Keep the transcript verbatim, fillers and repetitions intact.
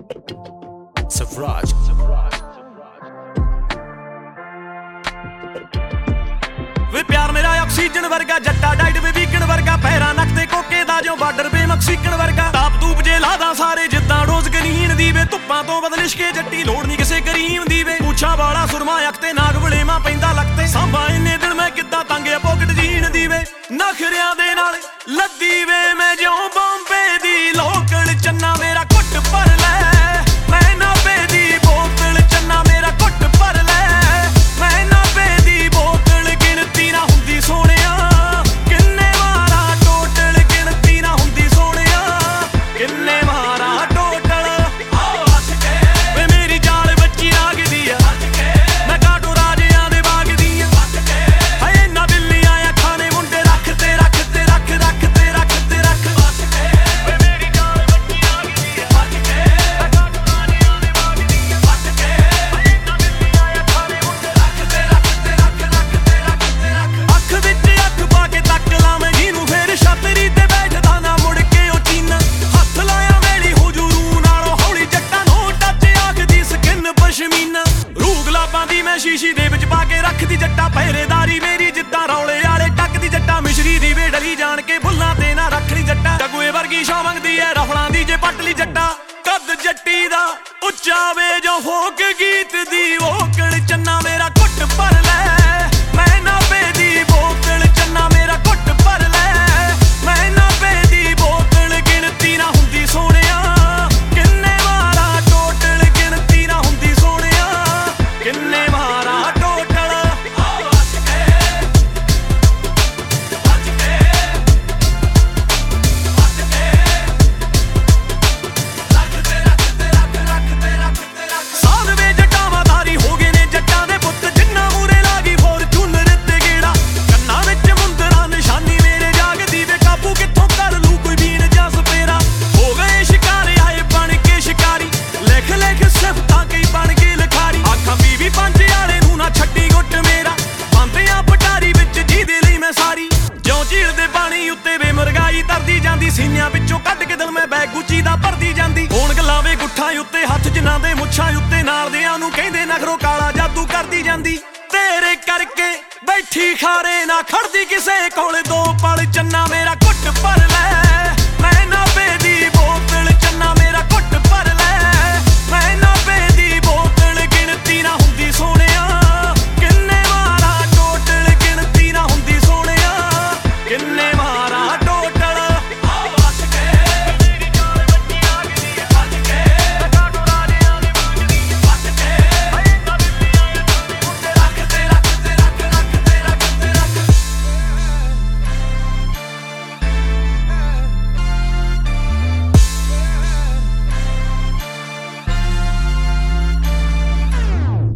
Savraj. वे प्यार मेरा oxygen वर्गा जट्टा डाइट वे वीकन वर्गा पैरा नकते कोके दा जो बार्डर पे मक्सीकन वर्गा ताप तूप जे लादा सारे जिद्दां रोज गरीन दी वे धुप्पां तो बदलिश के जट्टी लोड़ नहीं किसे करीम दी वे पूछा वाला सुरमा अखते नाग वलेमा पैंदा लगते सांभा इन्ने दिन मैं किद्दां तंगे पॉकेट जीन दी वे नखरियां दे नाल लद्दी वे मैं जिउं बॉम्बे दी लोकल चन्ना मेरा घुट भर लै मैं नाभे दी बोतल चन्ना मेरा घुट भर लै मैं नाभे दी बोतल गिनती ना हुंदी सोहणिया किन्ने मारा टोटल गिनती ना हुंदी सोहणिया किन्ने मारा टोटल वे मेरी जाल बच्ची लागदी आ मैं काटो राजियां दे बाग दी आ हाय ना बिल्लियां आ खाने मुंडे रख ते रख ते रख रख ते रख ते रख वे मेरी जाल बच्ची लागदी आ मैं काटो राजियां दे बाग दी आ हाय ना बिल्लियां आ खाने मुंडे रख ते रख ते रख रख ते रख ते रख अख विच अख पा के तक ला मैं जीनू फेर छतरी ते बैठदा ना मुड़ के ओ चीन हथ लाया मेरी हुजूरू नालों हौली जट्टां नो टच आखदी स्किन पशमीना रूह गुलाबां दी मैं शीशी दे विच पा के रखदी जट्टा पहरेदारी मेरी जिद्दां रौले आले टकदी जट्टा मिश्री दी वे डली जान के भुल्लां ते ना रखनी जट्टा जगुए वर्गी शौ मंगदी ऐ रफलां दी जे पटली जट्टा कद जट्टी दा ਉੱਚਾ ਵੇ जो फोक गीत दी ओकल चन्ना मेरा घुट भर लै मैं नाभे दी बोतल चन्ना मेरा घुट भर लै मैं नाभे दी बोतल गिनती ना हुंदी सोहणिया किन्ने मारा टोटल गिनती ना हुंदी सोहणिया किन्ने मारा टोटल ਸਾਧ ਵੇ ਜਟਾਵਾਂਧਾਰੀ ਹੋ ਗਏ ਨੇ ਜੱਟਾਂ ਦੇ ਪੁੱਤ ਜਿੰਨਾ ਮੂਰੇ ਲਾਗੀ ਫੋਰਚੂਨਰ ਤੇ ਗੇੜਾ ਕੰਨਾਂ ਵਿੱਚ ਮੁੰਦਰਾਂ ਨਿਸ਼ਾਨੀ ਮੇਰੇ ਜਾਗਦੀ ਵੇ ਕਾਬੂ ਕਿੱਥੋਂ ਕਰ ਲੂ ਕੋਈ ਬੀਨ ਜਾਂ ਸਪੇਰਾ ਹੋ ਗਏ ਸ਼ਿਕਾਰ ਆਏ ਬਣ ਕੇ ਸ਼ਿਕਾਰੀ ਲਿਖ ਲਿਖ ਸਿਫਤਾਂ ਕਈ ਬਣ ਕੇ ਲਿਖਾਰੀ ਆਖਾਂ ਬੀਵੀ ਪੰਜ ਵਾਲੇ ਨੂੰ ਨਾ ਛੱਡੀ ਗੁੱਟ ਮੇਰਾ ਬੰਦਿਆਂ ਪਟਾਰੀ ਵਿੱਚ ਜਿਹਦੇ ਲਈ ਮੈਂ ਸਾਰੀ ਜਿਉਂ ਝੀਲ ਦੇ ਪਾਣੀ ਉੱਤੇ ਵੇ ਮੁਰਗਾਈ ਤਰਦੀ ਜਾਂਦੀ ਸੀਨਿਆਂ ਵਿੱਚੋਂ ਕੱਢ ਕੇ ਦਿਲ ਮੈਂ ਬੈਗ ਗੁੱਚੀ ਦਾ ਭਰਦੀ ਜਾਂਦੀ ਹੋਣ ਗੱਲਾਂ ਵੇ ਗੁੱਠਾਂ ਉੱਤੇ ਹੱਥ ਜਿਨ੍ਹਾਂ ਦੇ ਮੁੱਛਾਂ ਉੱਤੇ ਨਾਲ ਦਿਆਂ ਨੂੰ ਕਹਿੰਦੇ ਨਖਰੋ ਕਾਲਾ ਜਾਦੂ ਕਰਦੀ ਜਾਂਦੀ ਤੇਰੇ ਕਰਕੇ ਬੈਠੀ ਖਾਰੇ ਨਾ ਖੜਦੀ ਕਿਸੇ ਕੋਲ ਦੋ ਪਲ ਚੰਨਾ ਮੇਰਾ